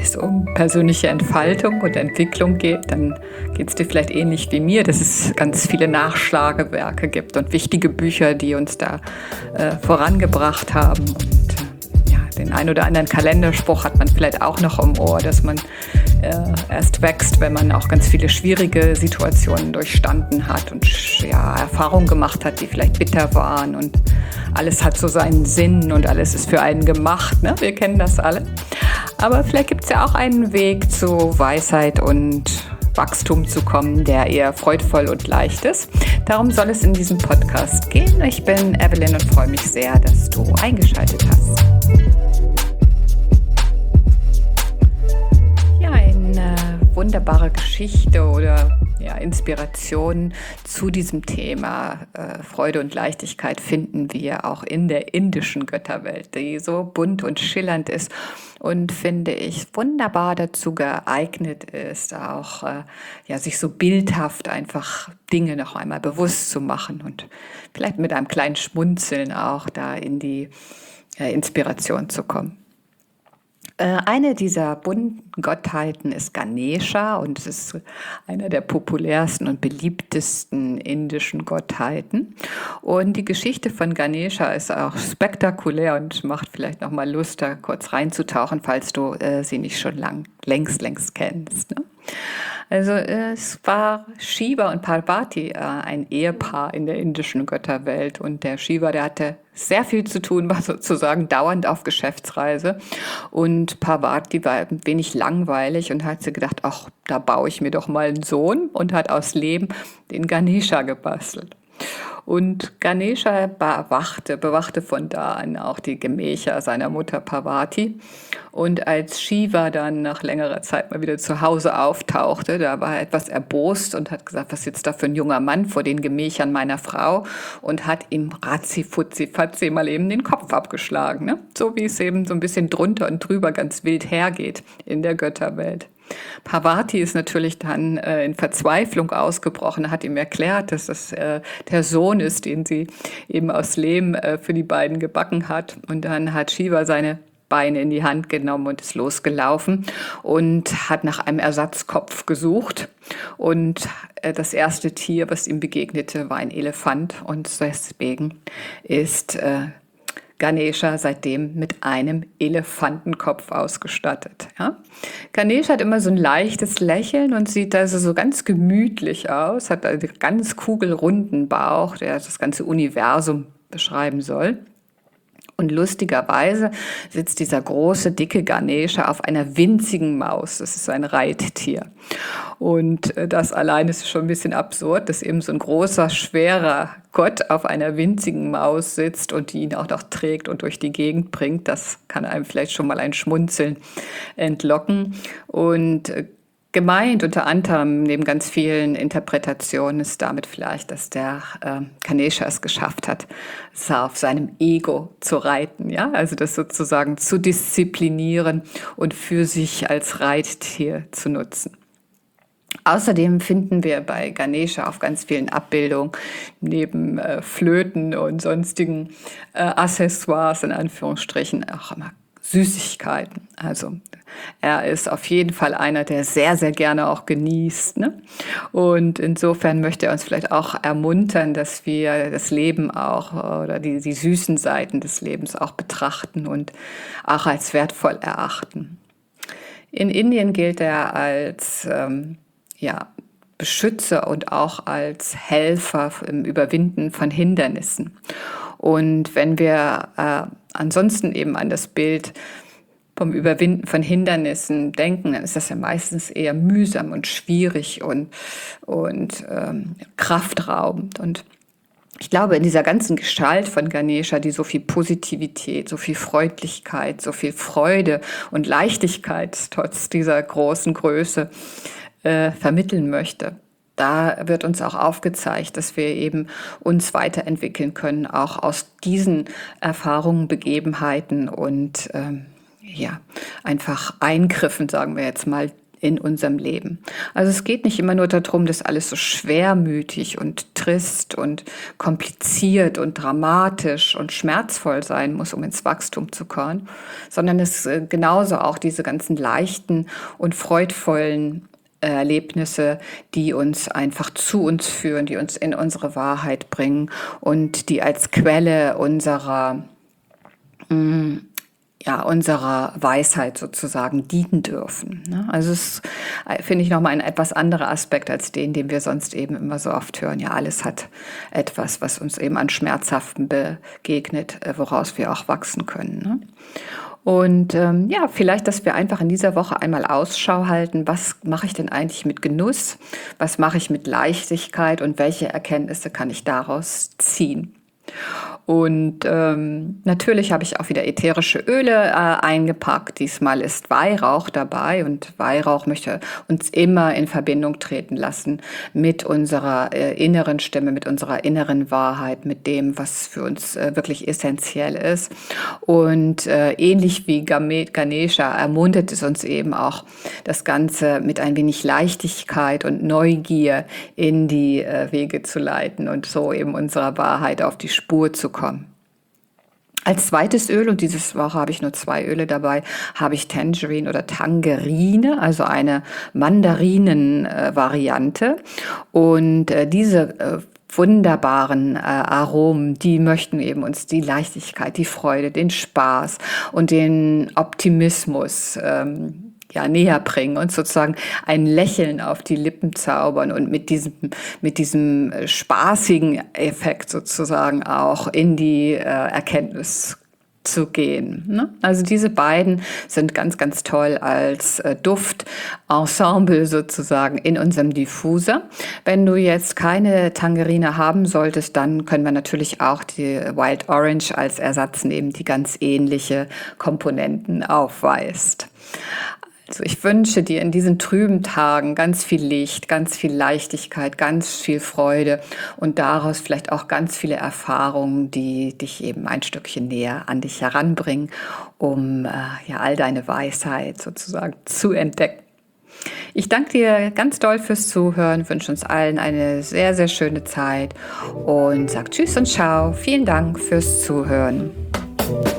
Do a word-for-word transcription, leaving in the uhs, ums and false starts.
es um persönliche Entfaltung und Entwicklung geht, dann geht es dir vielleicht ähnlich wie mir, dass es ganz viele Nachschlagewerke gibt und wichtige Bücher, die uns da äh, vorangebracht haben. Und äh, ja, den ein oder anderen Kalenderspruch hat man vielleicht auch noch im Ohr, dass man äh, erst wächst, wenn man auch ganz viele schwierige Situationen durchstanden hat und ja, Erfahrungen gemacht hat, die vielleicht bitter waren, und alles hat so seinen Sinn und alles ist für einen gemacht, ne? Wir kennen das alle. Aber vielleicht gibt es ja auch einen Weg zu Weisheit und Wachstum zu kommen, der eher freudvoll und leicht ist. Darum soll es in diesem Podcast gehen. Ich bin Evelyn und freue mich sehr, dass du eingeschaltet hast. Ja, eine wunderbare Geschichte oder ja, Inspiration zu diesem Thema äh, Freude und Leichtigkeit finden wir auch in der indischen Götterwelt, die so bunt und schillernd ist und, finde ich, wunderbar dazu geeignet ist, auch äh, ja, sich so bildhaft einfach Dinge noch einmal bewusst zu machen und vielleicht mit einem kleinen Schmunzeln auch da in die äh, Inspiration zu kommen. Eine dieser bunten Gottheiten ist Ganesha und es ist einer der populärsten und beliebtesten indischen Gottheiten. Und die Geschichte von Ganesha ist auch spektakulär und macht vielleicht noch mal Lust, da kurz reinzutauchen, falls du äh, sie nicht schon lang, längst, längst kennst. Ne? Also es war Shiva und Parvati, äh, ein Ehepaar in der indischen Götterwelt. Und der Shiva, der hatte sehr viel zu tun, war sozusagen dauernd auf Geschäftsreise. Und Parvati war ein wenig langweilig und hat sich gedacht, ach, da baue ich mir doch mal einen Sohn, und hat aus Lehm den Ganesha gebastelt. Und Ganesha bewachte, bewachte von da an auch die Gemächer seiner Mutter Parvati. Und als Shiva dann nach längerer Zeit mal wieder zu Hause auftauchte, da war er etwas erbost und hat gesagt, was sitzt da für ein junger Mann vor den Gemächern meiner Frau, und hat ihm ratzi-futzi-fatzi mal eben den Kopf abgeschlagen. Ne? So wie es eben so ein bisschen drunter und drüber ganz wild hergeht in der Götterwelt. Parvati ist natürlich dann äh, in Verzweiflung ausgebrochen, hat ihm erklärt, dass das äh, der Sohn ist, den sie eben aus Lehm äh, für die beiden gebacken hat. Und dann hat Shiva seine Beine in die Hand genommen und ist losgelaufen und hat nach einem Ersatzkopf gesucht. Und äh, das erste Tier, was ihm begegnete, war ein Elefant. Und deswegen ist äh, Ganesha seitdem mit einem Elefantenkopf ausgestattet. Ja? Ganesha hat immer so ein leichtes Lächeln und sieht also so ganz gemütlich aus, hat einen ganz kugelrunden Bauch, der das ganze Universum beschreiben soll. Und lustigerweise sitzt dieser große, dicke Ganesha auf einer winzigen Maus. Das ist ein Reittier. Und das allein ist schon ein bisschen absurd, dass eben so ein großer, schwerer Gott auf einer winzigen Maus sitzt und die ihn auch noch trägt und durch die Gegend bringt. Das kann einem vielleicht schon mal ein Schmunzeln entlocken. Und gemeint unter anderem, neben ganz vielen Interpretationen, ist damit vielleicht, dass der äh, Ganesha es geschafft hat, auf seinem Ego zu reiten, ja, also das sozusagen zu disziplinieren und für sich als Reittier zu nutzen. Außerdem finden wir bei Ganesha auf ganz vielen Abbildungen neben äh, Flöten und sonstigen äh, Accessoires in Anführungsstrichen auch immer Süßigkeiten. Also er ist auf jeden Fall einer, der sehr, sehr gerne auch genießt. Ne? Und insofern möchte er uns vielleicht auch ermuntern, dass wir das Leben auch oder die, die süßen Seiten des Lebens auch betrachten und auch als wertvoll erachten. In Indien gilt er als ähm, ja, Beschützer und auch als Helfer im Überwinden von Hindernissen. Und wenn wir äh, ansonsten eben an das Bild vom Überwinden von Hindernissen denken, dann ist das ja meistens eher mühsam und schwierig und, und ähm, kraftraubend. Und ich glaube, in dieser ganzen Gestalt von Ganesha, die so viel Positivität, so viel Freundlichkeit, so viel Freude und Leichtigkeit trotz dieser großen Größe äh, vermitteln möchte, da wird uns auch aufgezeigt, dass wir eben uns weiterentwickeln können, auch aus diesen Erfahrungen, Begebenheiten und ähm, ja, einfach Eingriffen, sagen wir jetzt mal, in unserem Leben. Also es geht nicht immer nur darum, dass alles so schwermütig und trist und kompliziert und dramatisch und schmerzvoll sein muss, um ins Wachstum zu kommen, sondern es äh, genauso auch diese ganzen leichten und freudvollen Erlebnisse, die uns einfach zu uns führen, die uns in unsere Wahrheit bringen und die als Quelle unserer, mh, ja, unserer Weisheit sozusagen dienen dürfen. Ne? Also es finde ich nochmal ein etwas anderer Aspekt als den, den wir sonst eben immer so oft hören. Ja, alles hat etwas, was uns eben an Schmerzhaften begegnet, woraus wir auch wachsen können. Ne? Und ähm, ja, vielleicht, dass wir einfach in dieser Woche einmal Ausschau halten, was mache ich denn eigentlich mit Genuss, was mache ich mit Leichtigkeit und welche Erkenntnisse kann ich daraus ziehen. Und ähm, natürlich habe ich auch wieder ätherische Öle äh, eingepackt. Diesmal ist Weihrauch dabei und Weihrauch möchte uns immer in Verbindung treten lassen mit unserer äh, inneren Stimme, mit unserer inneren Wahrheit, mit dem, was für uns äh, wirklich essentiell ist. Und äh, ähnlich wie Ganesha ermuntert es uns eben auch, das Ganze mit ein wenig Leichtigkeit und Neugier in die äh, Wege zu leiten und so eben unserer Wahrheit auf die Spur zu kommen. Als zweites Öl, und dieses Woche habe ich nur zwei Öle dabei, habe ich Tangerine oder Tangerine, also eine Mandarinen-Variante. Und äh, diese äh, wunderbaren äh, Aromen, die möchten eben uns die Leichtigkeit, die Freude, den Spaß und den Optimismus ähm, ja, näher bringen und sozusagen ein Lächeln auf die Lippen zaubern und mit diesem, mit diesem spaßigen Effekt sozusagen auch in die äh, Erkenntnis zu gehen. Ne? Also diese beiden sind ganz, ganz toll als äh, Duftensemble sozusagen in unserem Diffuser. Wenn du jetzt keine Tangerine haben solltest, dann können wir natürlich auch die Wild Orange als Ersatz nehmen, die ganz ähnliche Komponenten aufweist. Also ich wünsche dir in diesen trüben Tagen ganz viel Licht, ganz viel Leichtigkeit, ganz viel Freude und daraus vielleicht auch ganz viele Erfahrungen, die dich eben ein Stückchen näher an dich heranbringen, um äh, ja all deine Weisheit sozusagen zu entdecken. Ich danke dir ganz doll fürs Zuhören, wünsche uns allen eine sehr, sehr schöne Zeit und sage Tschüss und Ciao. Vielen Dank fürs Zuhören.